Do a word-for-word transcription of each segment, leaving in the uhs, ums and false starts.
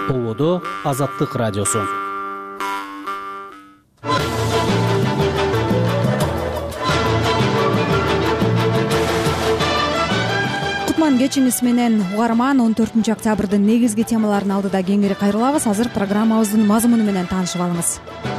Улуудо Азаттык радиосу. Кутман кечиңиз менен угарман. он төртүнчү октябрдын негизги темаларын алдыда кеңири кайрылабыз. Азыр программабыздын мазмуну менен таанышып алыңыз.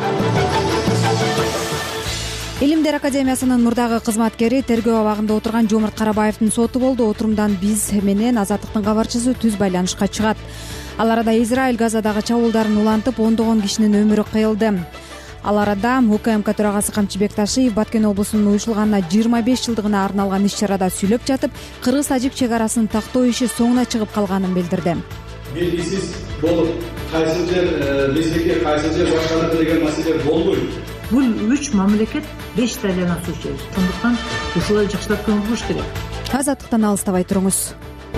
Илимдер академиясынын мурдагы кызматкери тергөө абагында отурган Жомарт Карабаевдин соту болду. Отурумдан биз менен Азаттыктын кабарчысы түз байланышка чыгат. Ал арада Израиль Газадагы чабуулдарын улантып, ондогон кишинин өмүрү кыйылды. Ал арада УКМК төрагасы Камчы Бекташиев Баткен облусунун уюшулганына жыйырма беш жылдыгына арналган иш-чарада сүйлөп жатып, кыргыз-тажик чек арасын тактоо иши соңуна чыгып калганын билдирди. Белгисиз болуп, кайсы жер биздики, кайсы жер башкалар деген маселе болбойт. Бул үч мамлекет беш талдан асуучу. Сондуктан ушулай жакшылап көңүл буруш керек. Азаттыктан алыстабай туруңуз.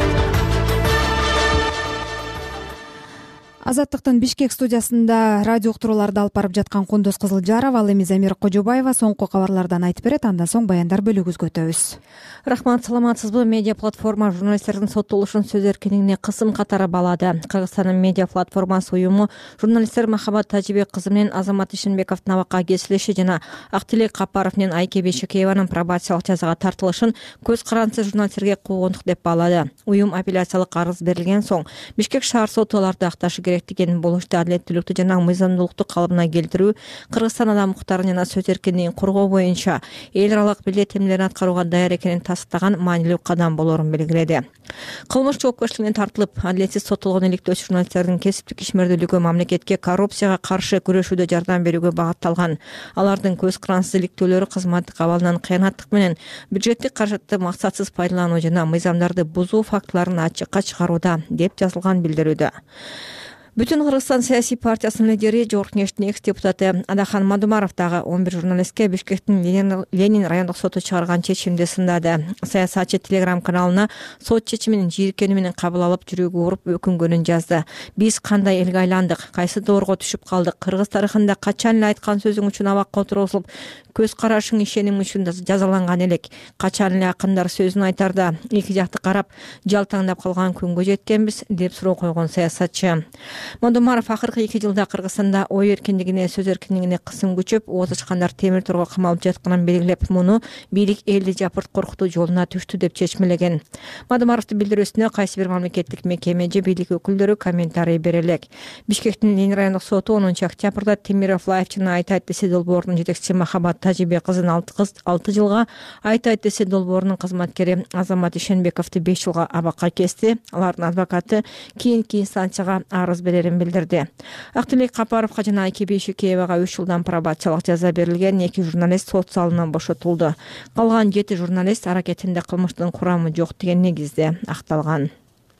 Азаттыктын Бишкек студиясында радио уктурууларды алып барып жаткан Кундуз Кызылжаров, ал эми Замира Кожобаева соңку кабарлардан айтып берет, андан соң баяндар бөлүгүбүзгө өтөбүз. Рахмат, саламатсызбы? Медиа платформа журналисттердин соттолушун сөз эркиндигине кысым катары балады. Кыргызстандын медиа платформасы уюму журналисттер Махабат Тажибек кызы менен Азамат Ишенбековдун абакка кесилиши жана Актилек Капаров менен Айке Бейшекееванын пробациялык жазага тартылышын көз карандысыз журналисттерге куугунтук деп баалады. Уюм апелляциялык арыз берилген соң Бишкек шаар соту аларды акташы керек деген болушту адилеттүүлүктү жана мыйзамдуулукту калыбына келтирүү, Кыргызстан адам укуктарын жана сөз эркиндигин коргоо боюнча эл аралык милдеттемелерин аткарууга даяр экенин тастыктаган маанилүү кадам болоорун белгиледи. Кылмыш жоопкерчилигине тартылып, адилетсиз соттолгон иликтөөчү журналисттердин кесиптик ишмердүүлүгү мамлекетке коррупцияга каршы күрөшүүдө жардам берүүгө багытталган. Алардын көз карандысыз иликтөөлөрү кызматтык абалынан кыянаттык менен бюджеттик каражатты максатсыз пайдалануу жана мыйзамдарды бузуу фактыларын ачыкка чыгарууда деп жазылган билдирүүдө. Бүтүн Кыргызстан саясий партиясынын лидери, Жогорку Кеңештин экс-депутаты Адахан Мадумаров дагы он бир журналистке Бишкектин Ленин райондук соту чыгарган чечимди сындады. Саясатчы Телеграм каналына сот чечимин жийиркени менен кабыл алып, жүрөгү ооруп өкүнгөнүн жазды. Биз кандай элге айландык, кайсы доорго түшүп калдык, кыргыз тарыхында качан эле айткан сөзүң үчүн абакка отурулуп, көз карашың, ишеним үчүн жазаланган элек. Качан эле акындар сөзүн айтарда эки жакты карап, жалтаңдап калган күнгө жеткенбиз, деп суроо койгон саясатчы. Мадумаров акыркы эки жылда Кыргызстанда ой эркиндигине, сөз эркиндигине кысым күчөп, ооз ачкандар темир торго камалып жатканын белгилеп, муну бийлик элди жапырт коркутуу жолуна түштү деп чечмелеген. Мадумаровдун билдирүүсүнө кайсы бир мамлекеттик мекеме же бийлик өкүлдөрү комментарий бере элек. Бишкектин Ленин райондук соту онунчу октябрда Темиров Лайф жана Айт Айт десе долбоорунун жетекчиси Махабат Тажибек кызын алты жылга, Айт Айт десе долбоорунун кызматкери Азамат Ишенбековду беш жылга абакка кести. Алардын адвокаты кийинки инстанцияга арыз берерин билдирди. Актилек Капаровго жана Айке Бейшекеевага үч жылдан пробациялык жаза берилген. Эки журналист сот залынан бошотулду. Калган жети журналист аракетинде кылмыштын курамы жок деген негизде акталган.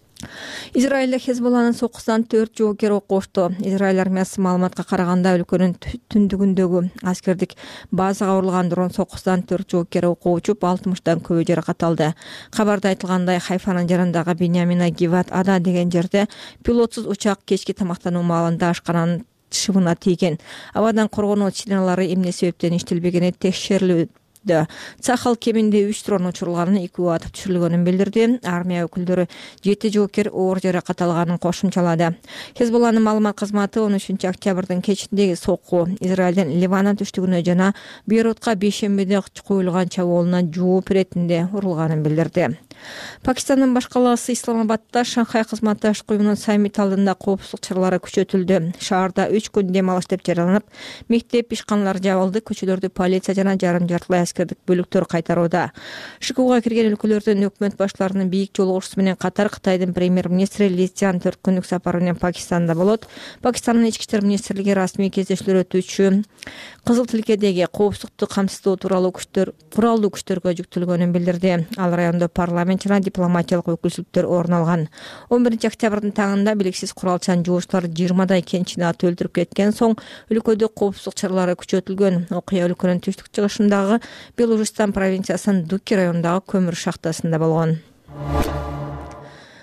Израилде Хезболланын сокусунан төрт жоокер окушту. Израиль армиясы маалыматка караганда өлкөнүн түндүгүндөгү аскердик базага урулган дрон сокусунан төрт жоокер окуучу алтымыштан көбү жаракат алды. Кабарда айтылгандай, Хайфанын жарандагы Биньямина Гиват Ада деген жерде пилотсуз учак кечки тамактануу маалында ашкананын шыбына тийген. Абадан коргонуу членалары эмне себептен иштелбегени текшерилүүдө. Цахал кеминде үч дрон учурулганын, эки у атып түшүрүлгөнүн билдирди. Армия өкүлдөрү жети жоокер оор жаракат алганын кошумчалады. Хезболланын маалымат кызматы он үчүнчү октябрдын кечиндеги сокку Израилдин Ливан түштүгүнө жана Бейрутка бейшембиде коюлган чабуулуна жооп иретинде урулганын билдирди. Пакистандын баш калаасы Исламабадда Шанхай кызматташтык уюмунун саммит алдында коопсуздук чаралары күчөтүлдү. Шаарда үч күн дем алыш деп жарыяланып, мектеп, ишканалар жабылды, көчөлөрдү полиция жана жарым-жартылай аскердик бөлүктөр кайтарууда. ШКУга кирген өлкөлөрдүн өкмөт башларынын бийик жолугушуусу менен катар Кытайдын премьер-министри Ли Цзян төрт күндүк сапары менен Пакистанда болот. Пакистандын ички иштер министрлиги расмий кездешүүлөр өтүүчү Кызыл тилкедеги коопсуздукту камсыздоо тууралуу күчтөр куралдуу күчтөргө жүктөлгөнүн билдирди. Ал райондо парламент жана дипломатиялык өкүлчүлүктөр орун алган. он биринчи октябрдын таңында белгисиз куралчан жуучулар жыйырмадай кенчини аты өлтүрүп кеткен соң өлкөдө коопсуздук чаралары күчөтүлгөн. Окуя өлкөнүн түштүк чыгышындагы Белужистан провинциясынын Дуки районундагы көмүр шахтасында болгон.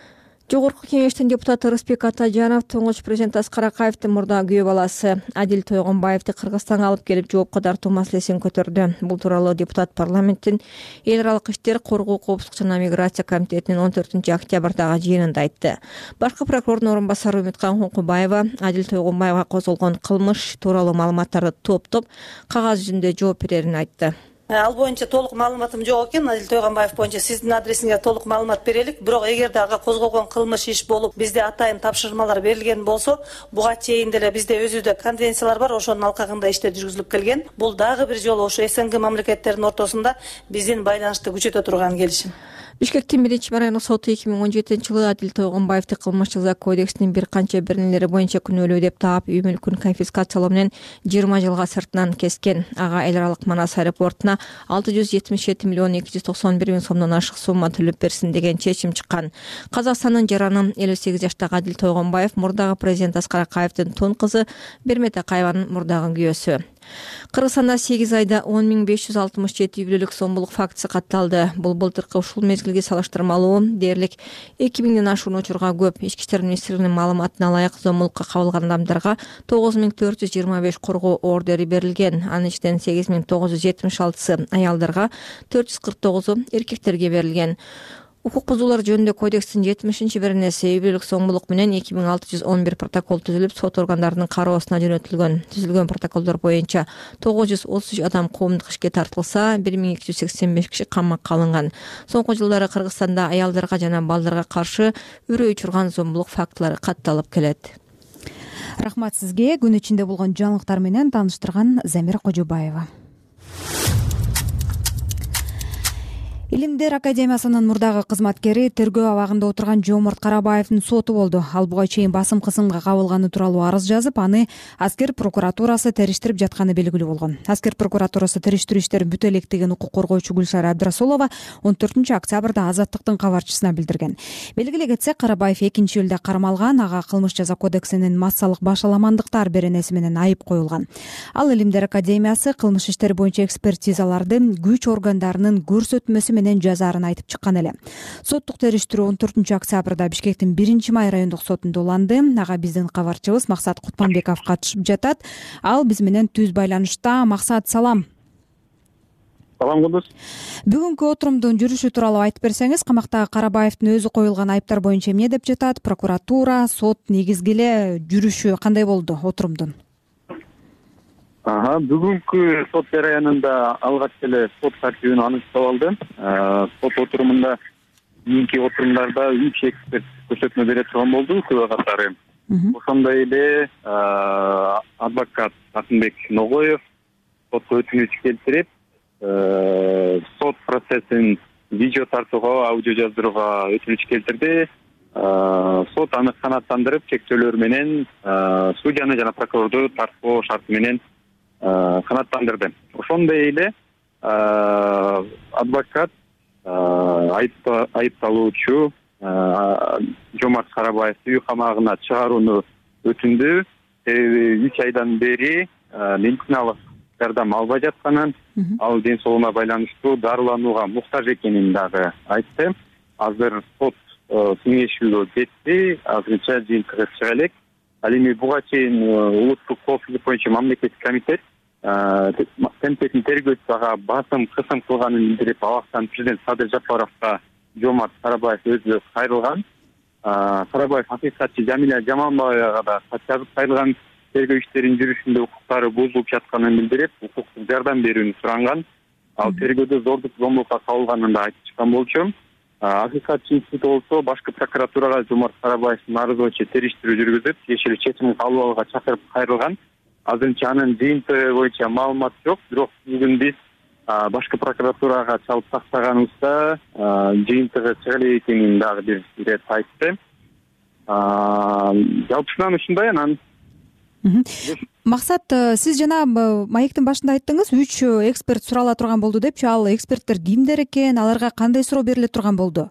Жогорку Кеңештин депутаты Рыспек Атажанов туңгуч президент Аскар Акаевдин мурдагы күйөө баласы Адил Тойгонбаевди Кыргызстанга алып келип жоопко тартуу маселесин көтөрдү. Бул тууралуу депутат парламенттин эл аралык иштер, коргоо, коопсуздук жана миграция комитетинин он төртүнчү октябрдагы жыйынында айтты. Башкы прокурордун орун басары Үмүткан Кункубаева Адил Тойгонбаевга козголгон кылмыш тууралуу маалыматтарды топтоп кагаз жүзүндө жооп берерин айтты. Ал боюнча толук маалыматым жок экен. Адил Тойгонбаев боюнча сиздин адресиңизге толук маалымат берелик. Бирок эгерде ага козголгон кылмыш иш болуп, бизде атайын тапшырмалар берилген болсо, буга чейин деле бизде өзүдө конвенциялар бар, ошонун алкагында иштер жүргүзүлүп келген. Бул дагы бир жолу ошо СНГ мамлекеттеринин ортосунда биздин байланышты күчөтө турган келишим. Бишкектин биринчи райондук соту эки миң он жетинчи жылы Адил Тойгонбаевди кылмыш жаза кодексинин бир канча беренелери боюнча күнөөлүү деп таап, үй мүлкүн конфискациялоо менен жыйырма жылга сыртынан кескен. Ага эл аралык Манас аэропортуна алты жүз жетимиш жети миллион эки жүз токсон бир миң сомдон ашык сумма төлөп берсин деген чечим чыккан. Казакстандын жараны элүү сегиз жаштагы Адил Тойгонбаев мурдагы президент Аскар Акаевдин тун кызы Бермет Акаеванын мурдагы күйөөсү. Кыргызстанда сегиз айда он миң беш жүз алтымыш жети үй бүлөлүк зомбулук фактысы катталды. Бул былтыркы ушул мезгилге салыштырмалуу дээрлик эки миңден ашуун учурга көп. Ички иштер министрлигинин маалыматына ылайык зомбулукка кабылган адамдарга тогуз миң төрт жүз жыйырма беш коргоо ордери берилген. Анын ичинен сегиз миң тогуз жүз жетимиш алтысы аялдарга, төрт жүз кырк тогузу эркектерге берилген. Укук бузуулар жөнүндө кодекстин жетимишинчи беренеси үй бүлөлүк зомбулук менен эки миң алты жүз он бир протокол түзүлүп, сот органдарынын кароосуна жөнөтүлгөн. Түзүлгөн протоколдор боюнча тогуз жүз отуз үч адам коомдук ишке тартылса, бир миң эки жүз сексен беш киши камакка алынган. Соңку жылдары Кыргызстанда аялдарга жана балдарга каршы үрөй учурган зомбулук фактылары катталып келет. Рахмат сизге. Күн ичинде болгон жаңылыктар менен тааныштырган Замира Кожобаева. Илимдер академиясынын мурдагы кызматкери тергөө абагында отурган Жомурт Карабаевдин соту болду. Ал буга чейин басым кысымга кабылганы тууралуу арыз жазып, аны аскер прокуратурасы териштирип жатканы белгилүү болгон. Аскер прокуратурасы териштирүү иштерин бүтө электеген укук коргоочу Гүлшара Абдрасулова он төртүнчү октябрда Азаттыктын кабарчысына билдирген. Белгилей кетсек, Карабаев экинчи июлда кармалган, ага кылмыш жаза кодексинин массалык башаламандыктар беренеси менен айып коюлган. Ал Илимдер академиясы кылмыш иштери боюнча экспертизаларды күч органдарынын көрсөтмөсү менен жазаарын айтып чыккан эле. Соттук териштирүү он төртүнчү октябрда Бишкектин биринчи май райондук сотунда уланды. Ага биздин кабарчыбыз Максат Кутманбеков катышып жатат. Ал биз менен түз байланышта. Максат, салам. Салам Кудус. Бүгүнкү отурумдун жүрүшү тууралуу айтып берсеңиз, камактагы Карабаевдин өзү коюлган айыптар боюнча эмне деп жатат? Прокуратура, сот негизги эле жүрүшү кандай болду отурумдун? Ага, бүгүнкү сот жараянында алгач эле сот тартибин аныктап алды. Сот отурумунда кийинки отурумдарда үч эксперт көрсөтмө бере турган болду, күбө катары. Ошондой эле адвокат Акынбек Ногоев сотко өтүнүч келтирип, сот процессин видео тартууга, аудио жаздырууга өтүнүч келтирди. Сот аны канааттандырып, чектөөлөр менен судьяны жана прокурорду тартпоо шарты менен канааттандырды. Ошондой эле адвокат айыпталуучу Жомурт Карабаевди үй камагына чыгарууну өтүндү. үч айдан бери медициналык жардам албай жатканын, ал ден соолугуна байланыштуу дарыланууга муктаж экенин дагы айтты. Азыр сот кеңешүүгө кетти, азырынча жыйынтыгы чыга элек. Ал эми буга чейин улуттук коопсуздук боюнча мамлекеттик комитет комитеттин тергөөчүсү ага басым кысым кылганын билдирип, абактан президент Садыр Жапаровго Жомурт Карабаев өзү кайрылган. Карабаев акыйкатчы Жамиля Жаманбаевага да кат жазып кайрылган, тергөө иштеринин жүрүшүндө укуктары бузулуп жатканын билдирип, укуктук жардам берүүнү суранган. Ал тергөөдө зордук зомбулукка кабылганын да айтып чыккан болчу. Акыйкатчы институту болсо башкы прокуратурага Жомурт Карабаевдин арызы боюнча териштирүү жүргүзүп, тиешелүү чечим кабыл алууга чакырып кайрылган. Азырынча анын жыйынтыгы боюнча маалымат жок, бирок бүгүн биз башкы прокуратурага чалып тактаганыбызда жыйынтыгы чыга элек экенин дагы бир ирет айтты. Жалпысынан ушундай. Анан Максат, сиз жана маектин башында айттыңыз, үч эксперт сурала турган болду депчи. Ал эксперттер кимдер экен, аларга кандай суроо бериле турган болду?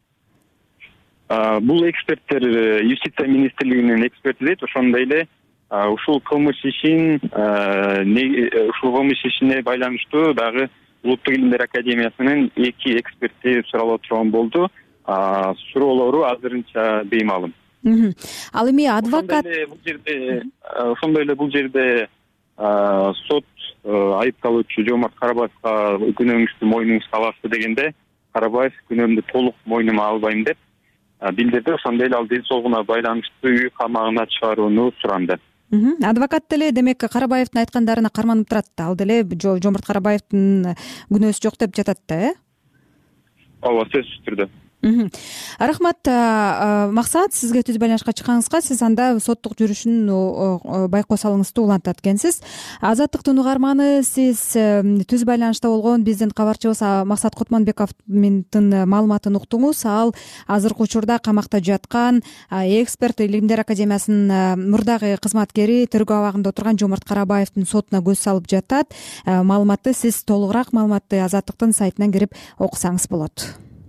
Бул эксперттер Юстиция министрлигинин эксперти дейт. Ошондой эле ушул кылмыш ишин ушул кылмыш ишине байланыштуу дагы Улуттук илимдер академиясынын эки эксперти суралып турган болду. суроолору азырынча беймалым. Ал эми адвокат бул жерде ошондой эле бул жерде сот айыпталуучу Жомарт Карабаевга күнөөңүздү мойнуңузга аласыз дегенде Карабаев күнөөмдү толук мойнума албайм деп билдирди. Ошондой эле ал ден соолугуна байланыштуу үй камагына чыгарууну суранды. Адвокат деле демек Карабаевдин айткандарына карманып турат да. Ал деле Жомарт Карабаевдин күнөөсү жок деп жатат да, э? Ооба, сөзсүз түрдө. Рахмат, Максат, сизге түз байланышка чыкканыңызга. Сиз анда соттук жүрүшүн байкоо салыңызды улантат экенсиз. Азаттыктын угарманы, сиз түз байланышта болгон биздин кабарчыбыз Максат Котмонбековдун маалыматын уктуңуз. Ал азыркы учурда камакта жаткан эксперт, Илимдер академиясынын мурдагы кызматкери, тергөө абагында отурган Жомарт Карабаевдин сотуна көз салып жатат. Маалыматты сиз толугураак маалыматты Азаттыктын сайтынан кирип окусаңыз болот.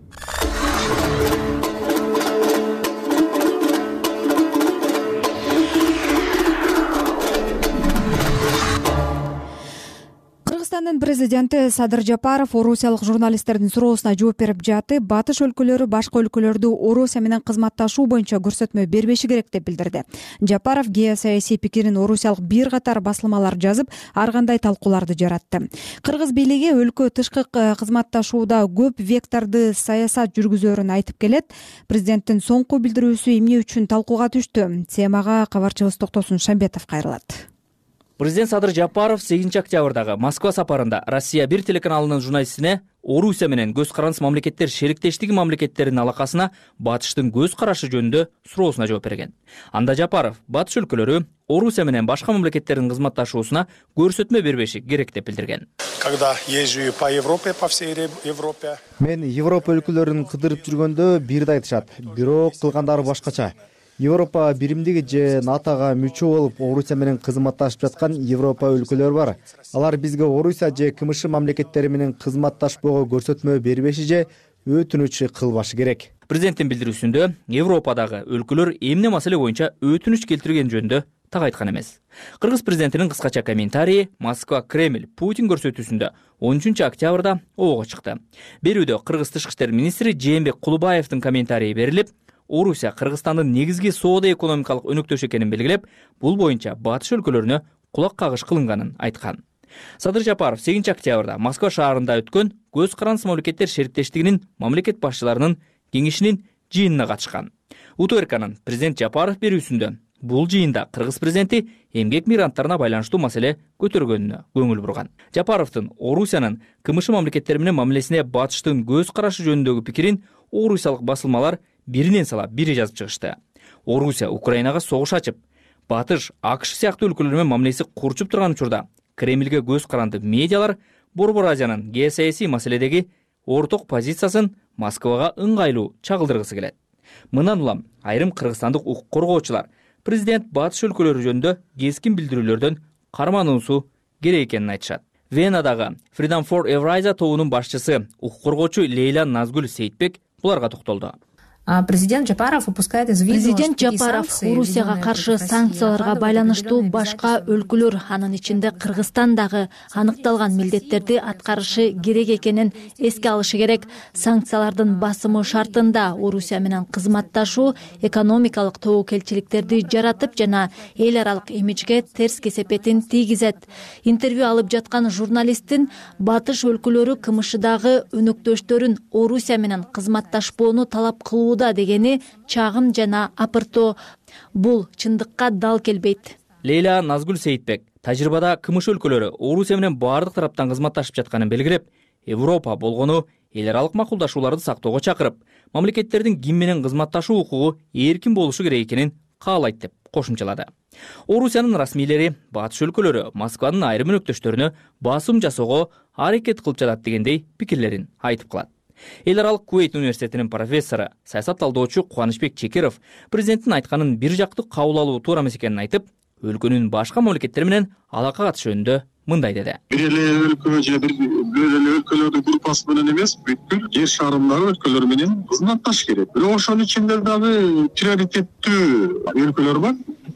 Кыргызстандын президенти Садыр Жапаров орусиялык журналисттердин суроосуна жооп берип жатып, батыш өлкөлөрү башка өлкөлөрдү Орусия менен кызматташуу боюнча көрсөтмө бербеши керек деп билдирди. Жапаров геосаясий пикирин орусиялык бир катар басылмалар жазып, ар кандай талкууларды жаратты. Кыргыз бийлиги өлкө тышкы кызматташууда көп векторду саясат жүргүзөөрүн айтып келет. Президенттин соңку билдирүүсү эмне үчүн талкууга түштү? Темага кабарчыбыз Токтосун Шамбетов кайрылат. Президент Садыр Жапаров сегизинчи октябрдагы Москва сапарында Россия бир телеканалынын журналистине Орусия менен көз карандыс мамлекеттер шериктештиги мамлекеттеринин алакасына батыштын көз карашы жөнүндө суроосуна жооп берген. Анда Жапаров батыш өлкөлөрү Орусия менен башка мамлекеттердин кызматташуусуна көрсөтмө бербеши керек деп билдирген. Когда езжу по Европе, по всей Европе. Мен Европа өлкөлөрүн кыдырып жүргөндө бирди айтышат, бирок кылгандары башкача. Европа биримдиги же натога мүчө болуп Орусия менен кызматташып жаткан Европа өлкөлөр бар. Алар бизге Орусия же КМШ мамлекеттери менен кызматташпоого көрсөтмө бербеши же өтүнүч кылбашы керек. Президенттин билдирүүсүндө Европадагы өлкөлөр эмне маселе боюнча өтүнүч келтирген жөнүндө так айткан эмес. Кыргыз президентинин кыскача комментарийи Москва Кремль Путин көрсөтүүсүндө он үчүнчү октябрда обого чыкты. Берүүдө Кыргыз тышкы иштер министри Жээнбек Кулубаевдин комментарийи берилип, Орусия Кыргызстандын негизги соода экономикалык өнөктөшү экенин белгилеп, бул боюнча батыш өлкөлөрүнө кулак кагыш кылынганын айткан. Садыр Жапаров сегизинчи октябрда Москва шаарында өткөн көз карандыс мамлекеттер шериктештигинин мамлекет башчыларынын кеңешинин жыйынына катышкан. УТРКнын президент Жапаров берүүсүндө бул жыйында Кыргыз президенти эмгек мигранттарына байланыштуу маселе көтөргөнүнө көңүл бурган. Жапаровдун Орусиянын КМШ мамлекеттери менен мамилесине батыштын көз карашы жөнүндөгү пикирин орусиялык басылмалар биринен сала бири жазып чыгышты. Орусия Украинага согуш ачып, батыш АКШ сыяктуу өлкөлөр менен мамилеси курчуп турган учурда Кремльге көз каранды медиалар Борбор Азиянын геосаясий маселедеги орток позициясын Москвага ыңгайлуу чагылдыргысы келет. Мындан улам айрым кыргызстандык укук коргоочулар президент батыш өлкөлөрү жөнүндө кескин билдирүүлөрдөн кармануусу керек экенин айтышат. Венадагы Freedom for Eurasia тобунун башчысы укук коргоочу Лейла Назгүл Сейитбек буларга токтолду. Президент Жапаров упускает из виду, Президент Жапаров Орусияга каршы санкцияларга байланыштуу башка өлкөлөр, анын ичинде Кыргызстан дагы аныкталган милдеттерди аткарышы керек экенин эске алышы керек. Санкциялардын басымы шартында Орусия менен кызматташуу экономикалык тобокелчиликтерди жаратып жана эл аралык имиджге терс кесепетин тийгизет. Интервью алып жаткан журналисттин батыш өлкөлөрү КМШдагы өнөктөштөрүн Орусия менен кызматташпоону талап кылуу дегени чагым жана апыртоо. Бул чындыкка дал келбейт. Лейла Назгүл Сейитбек тажрыйбада КМШ өлкөлөрү Орусия менен баардык тараптан кызматташып жатканын белгилеп, Европа болгону эл аралык макулдашууларды сактоого чакырып, мамлекеттердин ким менен кызматташуу укугу эркин болушу керек экенин каалайт деп кошумчалады. Орусиянын расмийлери батыш өлкөлөрү Москванын айрым өнөктөштөрүнө басым жасоого аракет кылып жатат дегендей пикирлерин айтып калат. Эл аралык Куэйт университетинин профессору, саясат талдоочу Кубанычбек Чекеров президенттин айтканын бир жактуу кабыл алуу туура эмес экенин айтып, өлкөнүн башка мамлекеттери менен алака катыш жөнүндө мындай деди. Бир эле өлкө же бир эле өлкөлөрдүн группасы менен эмес, бүткүл жер шарындагы өлкөлөр менен кызматташ керек. Бирок ошонун ичинде дагы приоритеттүү өлкөлөр бар.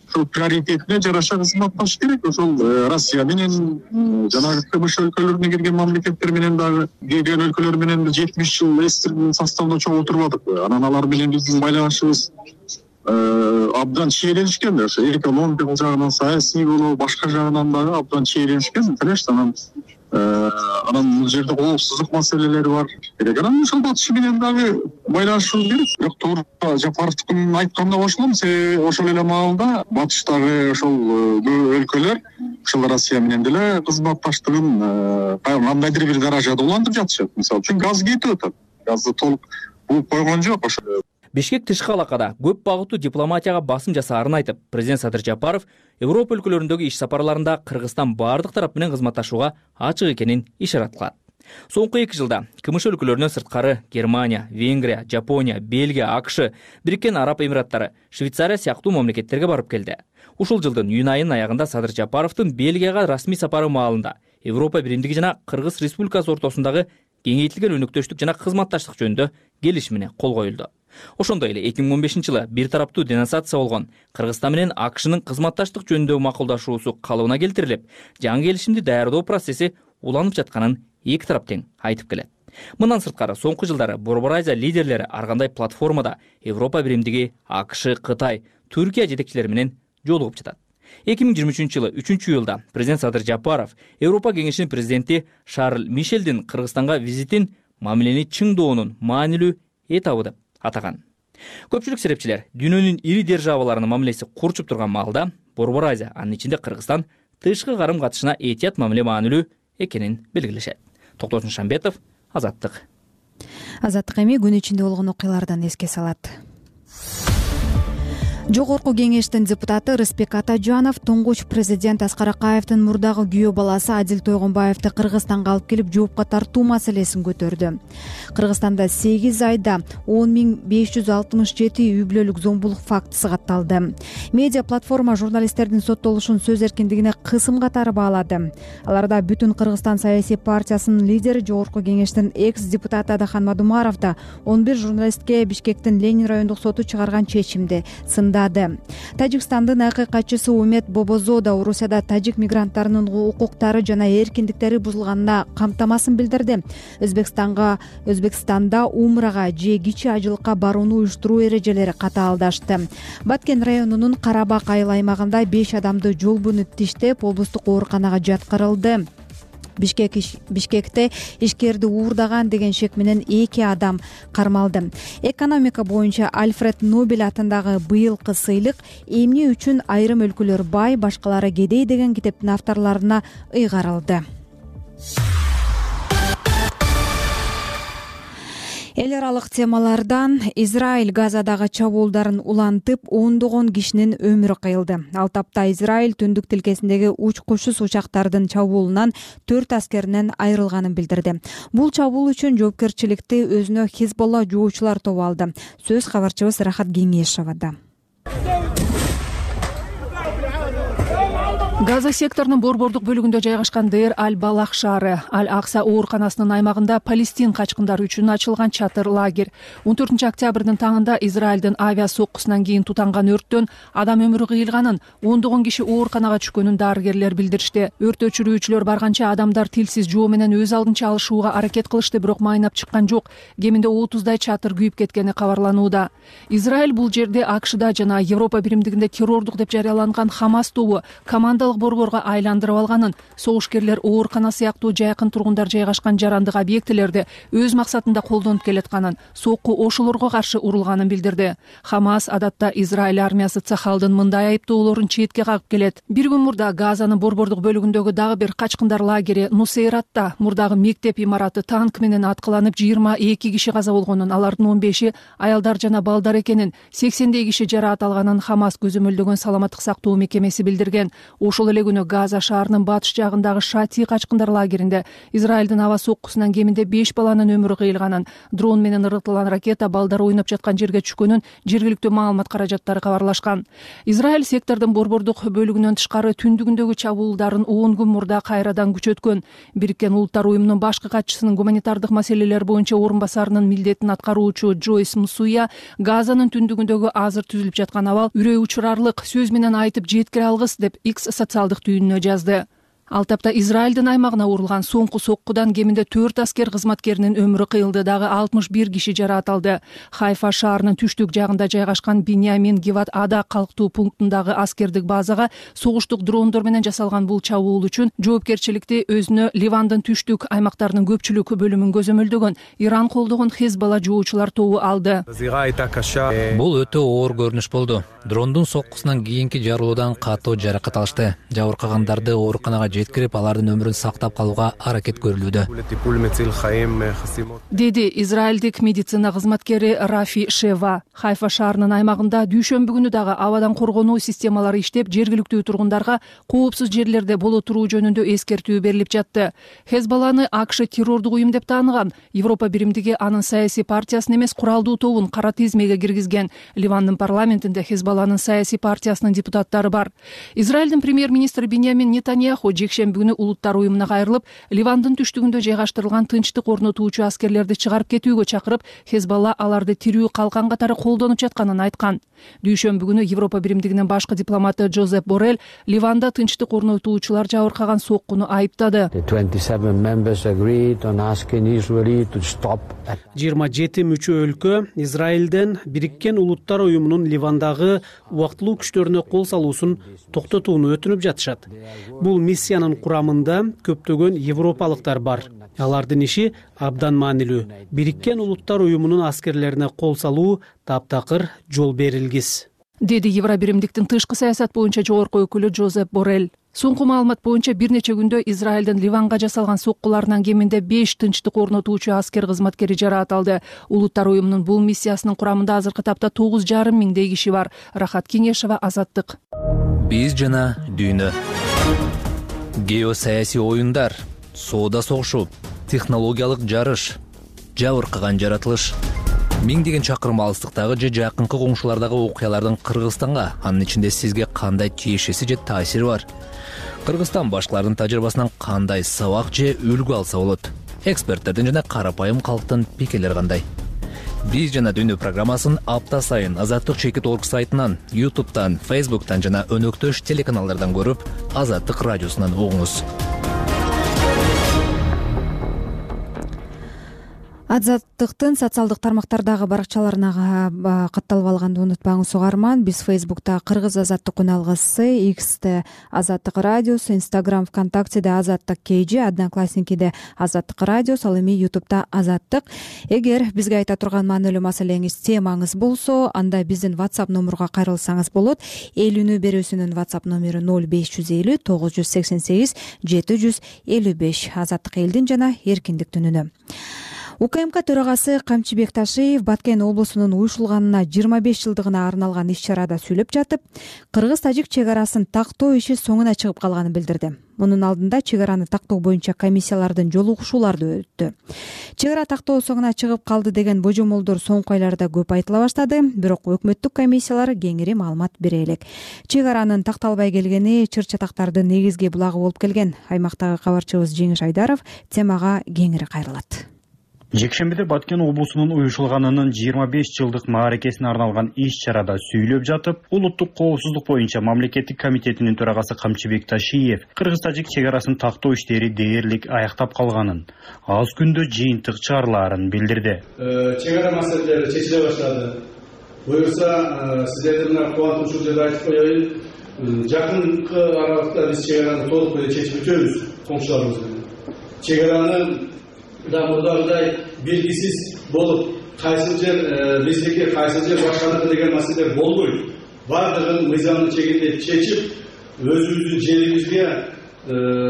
ошол приоритетине жараша кызматташыш керек. Ошол Россия менен жанагы КБШ өлкөлөрүнө кирген мамлекеттер менен дагы кирген өлкөлөр менен жетимиш жыл эстирдин составында чогуу отурбадыкпы. Анан алар менен биздин байланышыбыз абдан чиеленишкен. Ошо экономикалык жагынан, саясий болобу, башка жагынан дагы абдан чиеленишкен. Конечно, анан анан бул жерде коопсуздук маселелери бар. Анан ошол батышы менен дагы байланышыбыз керек. Бирок туура Жапаровдун айтканына кошулам. Себеби ошол эле маалда батыштагы ошол өлкөлөр ошол Россия менен деле кызматташтыгын кандайдыр бир даражада улантып жатышат. Мисалы үчүн газ кетип атат. Газды толук бууп койгон жок. Ошо Бишкек тышкы алакада көп багыттуу дипломатияга басым жасаарын айтып, президент Садыр Жапаров Европа өлкөлөрүндөгү иш сапарларында Кыргызстан бардык тарап менен кызматташууга ачык экенин ишарат кылат. Соңку эки жылда КМШ өлкөлөрүнөн сырткары Германия, Венгрия, Жапония, Бельгия, АКШ, Бириккен Араб Эмираттары, Швейцария сыяктуу мамлекеттерге барып келди. Ушул жылдын июнь айынын аягында Садыр Жапаровдун Бельгияга расмий сапары маалында Европа биримдиги жана Кыргыз Республикасы ортосундагы кеңейтилген өнөктөштүк жана кызматташтык жөнүндө келишимине кол коюлду. Ошондой эле эки миң он бешинчи жылы бир тараптуу денонсация болгон Кыргызстан менен АКШнын кызматташтык жөнүндөгү макулдашуусу калыбына келтирилип, жаңы келишимди даярдоо процесси уланып жатканын эки тарап тең айтып келет. Мындан сырткары соңку жылдары Борбор Азия лидерлери ар кандай платформада Европа биримдиги, АКШ, Кытай, Түркия жетекчилери менен жолугуп жатат. эки миң жыйырма үчүнчү жылы үчүнчү июлда президент Садыр Жапаров Европа кеңешинин президенти Шарль Мишелдин Кыргызстанга визитин мамилени чыңдоонун маанилүү этабы деп атаган. Көпчүлүк серепчилер дүйнөнүн ири державаларынын мамилеси курчуп турган маалда Борбор Азия, анын ичинде Кыргызстан тышкы карым катышына этият мамиле маанилүү экенин белгилешет. Токтосун Шамбетов, Азаттык. Азаттык эми күн ичинде болгон окуялардан эске салат. Жогорку кеңештин депутаты Рыспек Атажанов туңгуч президент Аскар Акаевдин мурдагы күйөө баласы Адил Тойгонбаевди Кыргызстанга алып келип жоопко тартуу маселесин көтөрдү. Кыргызстанда сегиз айда он миң беш жүз алтымыш жети үй бүлөлүк зомбулук фактысы катталды. Медиа платформа журналисттердин соттолушун сөз эркиндигине кысым катары баалады. Аларда Бүтүн Кыргызстан саясий партиясынын лидери Жогорку кеңештин экс депутаты Адахан Мадумаров да он бир журналистке Бишкектин Ленин райондук соту чыгарган чечимди сында. Тажикстандын акыйкатчысы Умет Бобозода Орусияда тажик мигранттарынын укуктары жана эркиндиктери бузулганына камтамасын билдирди. Өзбекстанга Өзбекстанда умрага же кичи ажылыкка барууну уюштуруу эрежелери катаалдашты. Баткен районунун Карабак айыл аймагында беш адамды жолбуну тиштеп, облустук ооруканага жаткырылды. Бишкек Бишкекте ишкерди уурдаган деген шек менен эки адам кармалды. Экономика боюнча Альфред Нобель атындагы быйылкы сыйлык эмне үчүн айрым өлкөлөр бай, башкалары кедей деген китептин авторлоруна ыйгарылды. Эл аралык темалардан Израиль Газадагы чабуулдарын улантып, ондогон кишинин өмүрү кыйылды. Ал тапта Израиль түндүк тилкесиндеги учкучсуз учактардын чабуулунан төрт аскеринен айрылганын билдирди. Бул чабуул үчүн жоопкерчиликти өзүнө Хизболла жоочулар тобу алды. Сөз кабарчыбыз Рахат Кеңешевада. Газа секторунун борбордук бөлүгүндө жайгашкан Дейр аль-Балах шаары, Аль-Акса ооруканасынын аймагында Палестин качкындары үчүн ачылган чатыр лагерь. он төртүнчү октябрдын таңында Израилдин авиа соккусунан кийин тутанган өрттөн адам өмүрү кыйылганын, ондогон киши ооруканага түшкөнүн дарыгерлер билдиришти. Өрт өчүрүүчүлөр барганча адамдар тилсиз жоо менен өз алдынча алышууга аракет кылышты, бирок майнап чыккан жок. Кеминде отуздай чатыр күйүп кеткени кабарланууда. Израиль бул жерде АКШда жана Европа биримдигинде террордук деп жарыяланган Хамас тобу командалык борборго айландырып алганын, согушкерлер оорукана сыяктуу жайкын тургундар жайгашкан жарандык объектилерди өз максатында колдонуп келатканын, сокку ошолорго каршы урулганын билдирди. Хамас адатта Израиль армиясы Цахалдын мындай айыптоолорун четке кагып келет. Бир күн мурда Газанын борбордук бөлүгүндөгү дагы бир качкындар лагери Нусейратта мурдагы мектеп имараты танк менен аткыланып жыйырма эки киши каза болгонун, алардын он беши аялдар жана балдар экенин, сексендей киши жараат алганын Хамас көзөмөлдөгөн саламаттык сактоо мекемеси билдирген. ошол эле күнү Газа шаарынын батыш жагындагы Шати качкындар лагеринде Израилдин аба соккусунан кеминде беш баланын өмүрү кыйылганын, дрон менен ыргытылган ракета балдар ойноп жаткан жерге түшкөнүн жергиликтүү маалымат каражаттары кабарлашкан. Израиль сектордун борбордук бөлүгүнөн тышкары түндүгүндөгү чабуулдарын он күн мурда кайрадан күчөткөн. Бириккен Улуттар уюмунун башкы катчысынын гуманитардык маселелер боюнча орун басарынын милдетин аткаруучу Джойс Мусуя Газанын түндүгүндөгү азыр түзүлүп жаткан абал үрөй учурарлык, сөз менен айтып жеткире алгыс деп X социалдык түйүнүнө жазды. Ал тапта Израилдин аймагына урулган соңку соккудан кеминде төрт аскер кызматкеринин өмүрү кыйылды, дагы алтымыш бир киши жараат алды. Хайфа шаарынын түштүк жагында жайгашкан Биньямин Гиват Ада калктуу пунктундагы аскердик базага согуштук дрондор менен жасалган бул чабуул үчүн жоопкерчиликти өзүнө Ливандын түштүк аймактарынын көпчүлүк бөлүмүн көзөмөлдөгөн Иран колдогон Хезбалла жоочулар тобу алды. Бул өтө оор көрүнүш болду. Дрондун соккусунан кийинки жарылуудан катуу жаракат алышты. Жабыркагандарды ооруканага жеткирип, алардын өмүрүн сактап калууга аракет көрүлүүдө, деди израилдик медицина кызматкери Рафи Шева. Хайфа шаарынын аймагында дүйшөмбү күнү дагы абадан коргонуу системалары иштеп, жергиликтүү тургундарга коопсуз жерлерде боло туруу жөнүндө эскертүү берилип жатты. Хезбалланы АКШ террордук уюм деп тааныган. Европа биримдиги анын саясий партиясын эмес, куралдуу тобун кара тизмеге киргизген. Ливандын парламентинде Хезбалланын саясий партиясынын депутаттары бар. Израилдин премьер-министри Биньямин Нетаньяху жекшемби күнү Улуттар уюмуна кайрылып, Ливандын түштүгүндө жайгаштырылган тынчтык орнотуучу аскерлерди чыгарып кетүүгө чакырып, Хезбалла аларды тирүү калкан катары колдонуп жатканын айткан. Дүйшөмбү күнү Европа биримдигинин башкы дипломаты Жозеп Боррель Ливанда тынчтык орнотуучулар жабыркаган соккуну айыптады. жыйырма жети мүчө өлкө Израилден Бириккен Улуттар уюмунун Ливандагы убактылуу күчтөрүнө кол салуусун токтотууну өтүнүп жатышат. Бул миссиянын курамында көптөгөн европалыктар бар. Алардын иши абдан маанилүү. Бириккен Улуттар уюмунун аскерлерине кол салуу таптакыр жол берилгис, деди Евробиримдиктин тышкы саясат боюнча жогорку өкүлү Жозеп Боррель. Соңку маалымат боюнча бир нече күндө Израилдин Ливанга жасалган соккуларынан кеминде беш тынчтык орнотуучу аскер кызматкери жараат алды. Улуттар уюмунун бул миссиясынын курамында азыркы тапта тогуз жарым миңдей киши бар. Рахат Кеңешева, Азаттык. Биз жана дүйнө. Геосаясий оюндар, соода согушу, технологиялык жарыш, жабыркаган жаратылыш. Миңдеген чакырым алыстыктагы же жакынкы коңшулардагы окуялардын Кыргызстанга, анын ичинде сизге кандай тиешеси же таасири бар? Кыргызстан башкалардын тажрыйбасынан кандай сабак же үлгү алса болот? Эксперттердин жана карапайым калктын пикирлери кандай? Биз жана дүйнө программасын апта сайын Азаттык чекит точка орг сайтынан, ютубтан, фейсбуктан жана өнөктөш телеканалдардан көрүп, Азаттык радиосунан угуңуз. Азаттыктын социалдык тармактардагы баракчаларына катталып алганды унутпаңыз угарман. Биз Фейсбукта Кыргыз Азаттык үналгысы, X'те Азаттык радиосу, Instagram, ВКонтактеде Азаттык Кейжи, Одноклассникиде Азаттык радиосу, ал эми Ютубта Азаттык. Эгер бизге айта турган маанилүү маселеңиз, темаңыз болсо, анда биздин WhatsApp номурга кайрылсаңыз болот. Эл үнү берүүсүнүн WhatsApp номери ноль беш жүз элүү тогуз жүз сексен сегиз жети жүз элүү беш. Азаттык элдин жана эркиндиктин үнү. УКМК төрагасы Камчыбек Ташиев Баткен облусунун уюшулганына жыйырма беш жылдыгына арналган иш-чарада сүйлөп жатып, кыргыз-тажик чек арасын тактоо иши соңуна чыгып калганын билдирди. Мунун алдында чек араны тактоо боюнча комиссиялардын жолугушуулары өттү. Чек ара тактоо соңуна чыгып калды деген божомолдор соңку айларда көп айтыла баштады, бирок өкмөттүк комиссиялар кеңири маалымат бере элек. Чек аранын такталбай келгени чыр-чатактардын негизги булагы болуп келген. Аймактагы кабарчыбыз Жеңиш Айдаров темага кеңири кайрылат. Жекшембиде Баткен облусунун уюшулганынын жыйырма беш жылдык мааракесине арналган иш-чарада сүйлөп жатып, улуттук коопсуздук боюнча мамлекеттик комитетинин төрагасы Камчыбек Ташиев кыргыз-тажик чек арасын тактоо иштери дээрлик аяктап калганын, аз күндө жыйынтык чыгарылаарын билдирди. Чек ара маселелери чечиле баштады. Буюрса, сиздердин мына кубантымчу жерде айтып коеюн, жакынкы аралыкта биз чек араны толук менен чечип өтөбүз коңшуларыбыз менен. Чек араны да мурдагыдай белгисиз болуп, кайсы жер биздики, кайсы жер башканыкы деген маселе болбойт. Бардыгын мыйзамдын чегинде чечип, өзүбүздүн жерибизге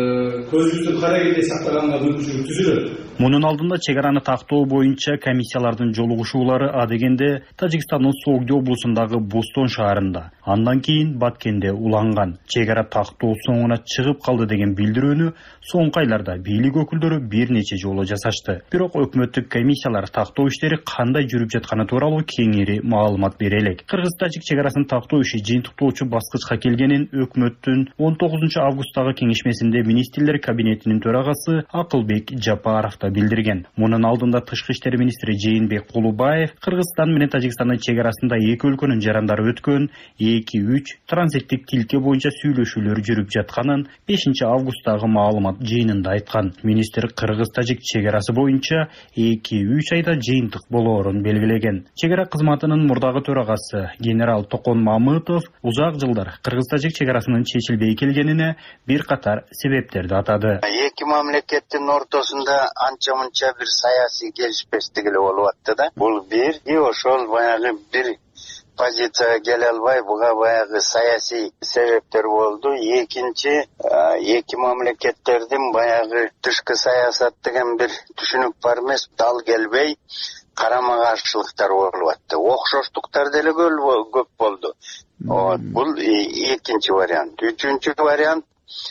көзүбүздүн каракетей сактаганга мүмкүнчүлүк түзүлөт. Мунун алдында чек араны тактоо боюнча комиссиялардын жолугушуулары адегенде Тажикстандын Согди облусундагы Бостон шаарында, андан кийин Баткенде уланган. Чек ара тактоо соңуна чыгып калды деген билдирүүнү соңку айларда бийлик өкүлдөрү бир нече жолу жасашты. Бирок өкмөттүк комиссиялар тактоо иштери кандай жүрүп жатканы тууралуу кеңири маалымат бере элек. Кыргыз-тажик чек арасын тактоо иши жыйынтыктоочу баскычка келгенин өкмөттүн он тогузунчу августтагы кеңешмесинде министрлер кабинетинин төрагасы Акылбек Жапаров да билдирген. Мунун алдында тышкы иштер министри Жээнбек Кулубаев Кыргызстан менен Тажикстандын чек арасында эки өлкөнүн жарандары өткөн эки үч транзиттик тилке боюнча сүйлөшүүлөр жүрүп жатканын бешинчи августтагы маалымат жыйынында айткан. Министр Кыргыз-тажик чек арасы боюнча эки үч айда жыйынтык болоорун белгилеген. Чек ара кызматынын мурдагы төрагасы генерал Токон Мамытов узак жылдар Кыргыз-тажик чек арасынын чечилбей келгенине бир катар себептерди атады. Эки мамлекеттин ортосунда анча мынча бир саясий келишпестик эле болуп атты да. Бул бир, и ошол баягы бир позицияга келе албай, буга баягы саясий себептер болду. Экинчи, эки мамлекеттердин баягы тышкы саясат деген бир түшүнүк бар эмес, дал келбей карама каршылыктар болуп атты. Окшоштуктар деле көп болду. Бул экинчи вариант. Үчүнчү вариант,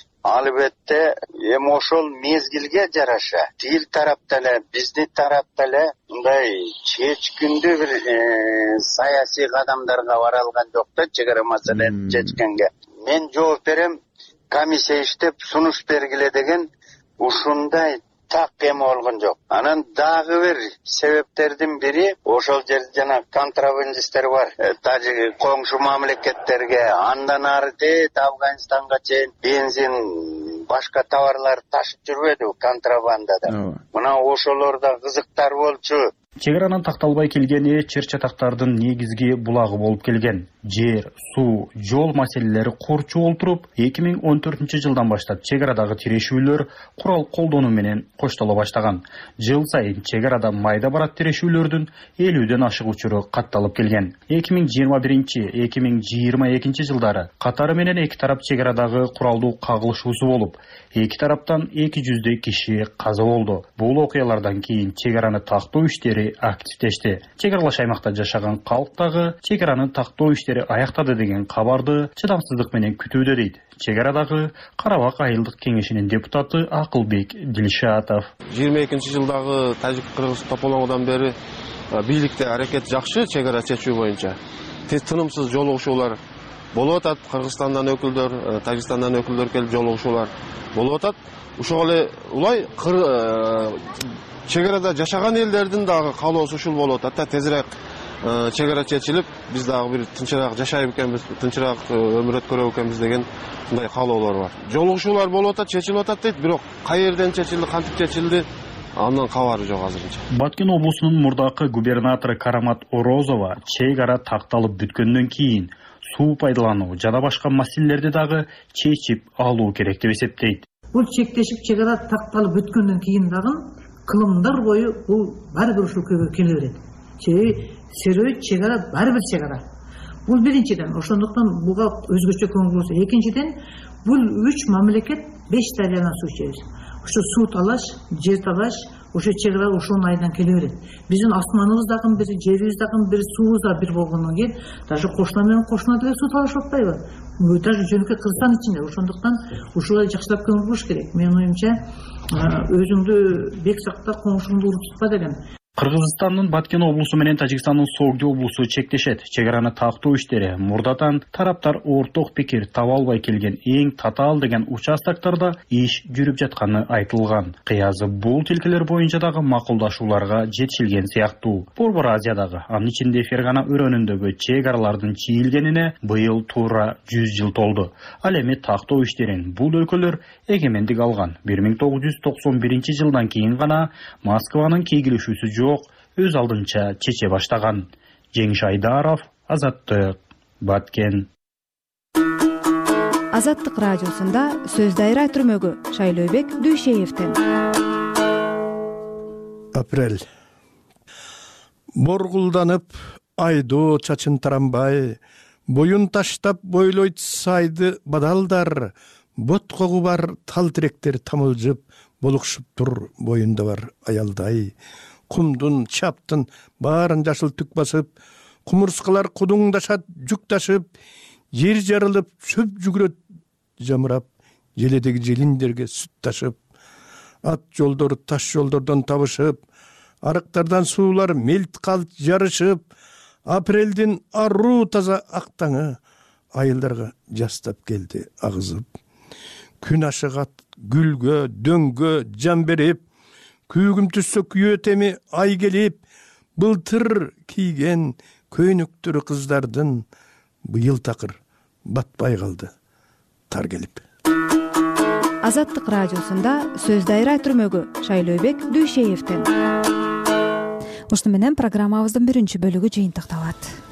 албетте эми ошол мезгилге жараша тил тарапта эле, биздин тарапта эле мындай чечкиндүү бир саясий кадамдарга бара алган жок да, чек ара маселени чечкенге. Мен жооп берем, комиссия иштеп сунуш бергиле деген ушундай так эме болгон жок. Анан дагы бир себептердин бири ошол жерде жана контрабандисттер бар. Тажик коңшу мамлекеттерге, андан ары дейт Афганистанга чейин бензин, башка товарлар ташып жүрбөдү контрабандада. Мына ошолорда кызыктар болчу. Чек аранын такталбай келгени чыр чатактардын негизги булагы болуп келген. Жер, суу, жол маселелери курчу олтуруп, эки миң он төртүнчү жылдан баштап чек арадагы тирешүүлөр курал колдонуу менен коштоло баштаган. Жыл сайын чек арада майда барат тирешүүлөрдүн элүүдөн ашык учуру катталып келген. эки миң жыйырма биринчи — эки миң жыйырма экинчи жылдары катары менен эки тарап чек арадагы куралдуу кагылышуусу болуп, эки тараптан эки жүздөй киши каза болду. Бул окуялардан кийин чек араны тактоо иштери активдешти. Чек аралаш аймакта жашаган калк дагы чек араны тактоо иштери аяктады деген кабарды чыдамсыздык менен күтүүдө дейт чек арадагы Карабак айылдык кеңешинин депутаты Акылбек Дилшатов. жыйырма экинчи жылдагы тажик-кыргыз тополоңудан бери бийликте аракет жакшы чек ара чечүү боюнча. Тынымсыз жолугушуулар болуп атат. Кыргызстандан өкүлдөр, Тажикстандан өкүлдөр келип жолугушуулар болуп атат. Ошол эле улай чек арада жашаган элдердин дагы каалоосу ушул болуп атат да, тезирээк чек ара чечилип, биз дагы бир тынчыраак жашайбы экенбиз, тынчыраак өмүр өткөрөбү экенбиз деген мындай каалоолор бар. Жолугушуулар болуп атат, чечилип атат дейт, бирок кай жерден чечилди, кантип чечилди, андан кабары жок азырынча. Баткен облусунун мурдакы губернатору Карамат Орозова чек ара такталып бүткөндөн кийин суу пайдалануу жана башка маселелерди дагы чечип алуу керек деп эсептейт. Бул чектешип чек ара такталып бүткөндөн кийин дагы кылымдар бою бул баары бир ушул көйгөй келе берет. Серөй чек ара баары бир чек ара. Бул биринчиден, ошондуктан буга өзгөчө көңүл бурса. Экинчиден, бул үч мамлекет беш талаан суу ичебиз. Ошо суу талаш, жер талаш, ошо чек ара ошонун айынан келе берет. Биздин асманыбыз дагы бир, жерибиз дагы бир, суубуз да бир болгондон кийин даже кошуна менен кошуна деле суу талашып атпайбы? Даже жөнөкөй Кыргызстан ичинде. Ошондуктан ушулай жакшылап көңүл буруш керек. Менин оюмча, өзүңдү бек сакта, коңшуңду урутпа деген. Кыргызстандын Баткен облусу менен Тажикстандын Согди облусу чектешет. Чек араны тактоо иштери мурдадан тараптар орток пикир таба албай келген эң татаал деген участоктордо иш жүрүп жатканы айтылган. Кыязы бул тилкелер боюнча дагы макулдашууларга жетишилген сыяктуу. Борбор Азиядагы, анын ичинде Фергана өрөөнүндөгү чек аралардын чийилгенине быйыл туура жүз жыл толду. Ал эми тактоо иштерин бул өлкөлөр эгемендик алган бир миң тогуз жүз токсон биринчи жылдан кийин гана Москванын кийгилишүүсү жок өз алдынча чече баштаган. Жеңиш Айдаров, Азаттык, Баткен. Азаттык радиосунда сөз дайра түрмөгү Шайлообек Дүйшеевден. Апрель. Боргулданып, айдоо чачын тарамбай, боюн таштап бойлойт сайды бадалдар, боткогу бар тал тиректер тамылжып болукшуп тур боюнда бар аялдай. Кумдун, чаптын баарын жашыл түк басып, кумурскалар кудуңдашат, жүк ташып, жер жарылып, сөп жүгүрөт жамырап, желедеги желиндерге сүт ташып, ат жолдор таш жолдордон табышып, арыктардан суулар мелт калт жарышып, апрелдин аруу таза ак таңы айылдарга жастап келди агызып. Күн ашыгат гүлгө, дөңгө жан берип, күйгүм түссө күйөө теми ай келип, былтыр кийген көйнөктөрү кыздардын быйыл такыр батпай калды тар келип. Азаттык радиосунда сөз дайра түрмөгү Шайлообек Дүйшеевден. Ушуну менен программабыздын биринчи бөлүгү жыйынтыкталат.